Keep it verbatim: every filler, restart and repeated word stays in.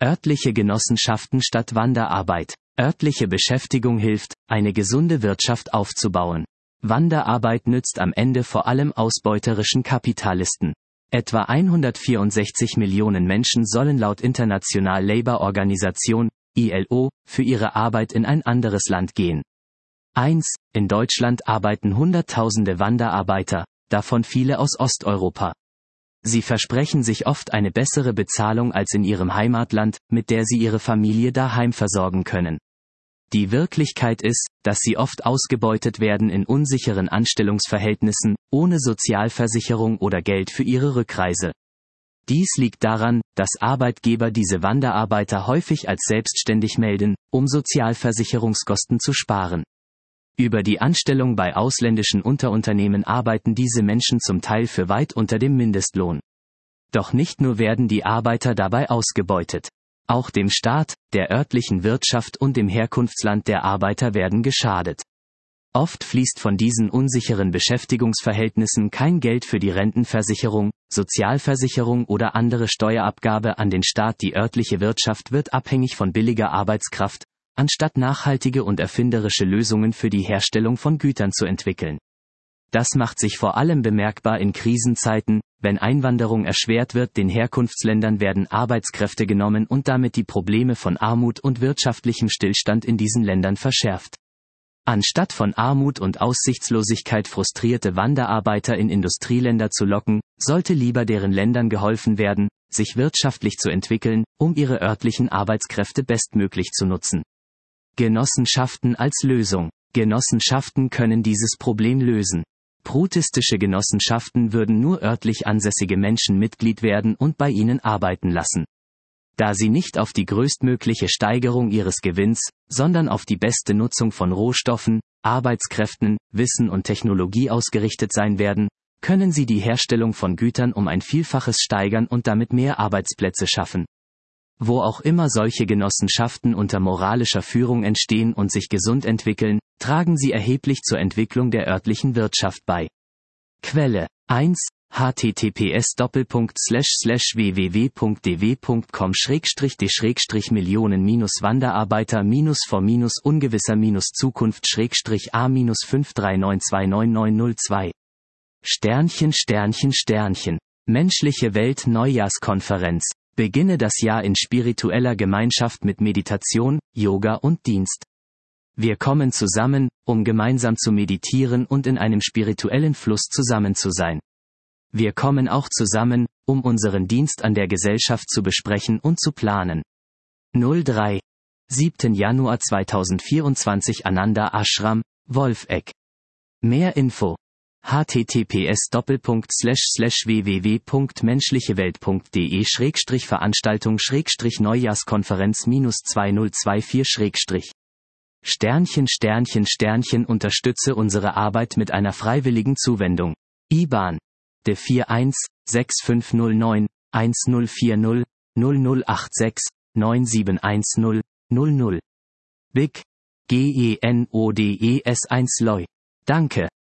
Örtliche Genossenschaften statt Wanderarbeit. Örtliche Beschäftigung hilft, eine gesunde Wirtschaft aufzubauen. Wanderarbeit nützt am Ende vor allem ausbeuterischen Kapitalisten. Etwa hundertvierundsechzig Millionen Menschen sollen laut International Labour Organisation, I L O, für ihre Arbeit in ein anderes Land gehen. eins. In Deutschland arbeiten Hunderttausende Wanderarbeiter, davon viele aus Osteuropa. Sie versprechen sich oft eine bessere Bezahlung als in ihrem Heimatland, mit der sie ihre Familie daheim versorgen können. Die Wirklichkeit ist, dass sie oft ausgebeutet werden in unsicheren Anstellungsverhältnissen, ohne Sozialversicherung oder Geld für ihre Rückreise. Dies liegt daran, dass Arbeitgeber diese Wanderarbeiter häufig als selbstständig melden, um Sozialversicherungskosten zu sparen. Über die Anstellung bei ausländischen Unterunternehmen arbeiten diese Menschen zum Teil für weit unter dem Mindestlohn. Doch nicht nur werden die Arbeiter dabei ausgebeutet. Auch dem Staat, der örtlichen Wirtschaft und dem Herkunftsland der Arbeiter werden geschadet. Oft fließt von diesen unsicheren Beschäftigungsverhältnissen kein Geld für die Rentenversicherung, Sozialversicherung oder andere Steuerabgabe an den Staat. Die örtliche Wirtschaft wird abhängig von billiger Arbeitskraft, anstatt nachhaltige und erfinderische Lösungen für die Herstellung von Gütern zu entwickeln. Das macht sich vor allem bemerkbar in Krisenzeiten, wenn Einwanderung erschwert wird. Den Herkunftsländern werden Arbeitskräfte genommen und damit die Probleme von Armut und wirtschaftlichem Stillstand in diesen Ländern verschärft. Anstatt von Armut und Aussichtslosigkeit frustrierte Wanderarbeiter in Industrieländer zu locken, sollte lieber deren Ländern geholfen werden, sich wirtschaftlich zu entwickeln, um ihre örtlichen Arbeitskräfte bestmöglich zu nutzen. Genossenschaften als Lösung. Genossenschaften können dieses Problem lösen. Prutistische Genossenschaften würden nur örtlich ansässige Menschen Mitglied werden und bei ihnen arbeiten lassen. Da sie nicht auf die größtmögliche Steigerung ihres Gewinns, sondern auf die beste Nutzung von Rohstoffen, Arbeitskräften, Wissen und Technologie ausgerichtet sein werden, können sie die Herstellung von Gütern um ein Vielfaches steigern und damit mehr Arbeitsplätze schaffen. Wo auch immer solche Genossenschaften unter moralischer Führung entstehen und sich gesund entwickeln, tragen sie erheblich zur Entwicklung der örtlichen Wirtschaft bei. Quelle eins h t t p s doppelpunkt slash slash w w w punkt d w punkt com schrägstrich d schrägstrich Millionen minus Wanderarbeiter minus vor minus ungewisser minus Zukunft schrägstrich a minus fünf drei neun zwei neun neun null zwei. Sternchen Sternchen Sternchen. Menschliche Welt Neujahrskonferenz. Beginne das Jahr in spiritueller Gemeinschaft mit Meditation, Yoga und Dienst. Wir kommen zusammen, um gemeinsam zu meditieren und in einem spirituellen Fluss zusammen zu sein. Wir kommen auch zusammen, um unseren Dienst an der Gesellschaft zu besprechen und zu planen. null drei. siebten Januar zweitausendvierundzwanzig Ananda Ashram, Wolfegg. Mehr Info. h t t p s doppelpunkt slash slash w w w punkt menschlichewelt punkt d e schrägstrich Veranstaltung schrägstrich Neujahrskonferenz minus zweitausendvierundzwanzig schrägstrich. Sternchen Sternchen Sternchen Unterstütze unsere Arbeit mit einer freiwilligen Zuwendung. I B A N. D vier eins sechs fünf null neun eins null vier null null null acht sechs neun sieben eins null null null. B I C. G E N O D E S eins L O I. Danke.